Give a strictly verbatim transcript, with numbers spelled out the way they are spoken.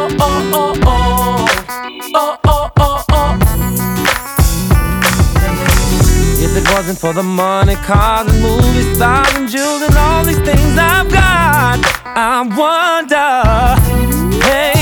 oh, oh, oh. Oh, oh, oh, oh. If it wasn't for the money, cars and movie stars and jewels and all these things I've got, I wonder, hey,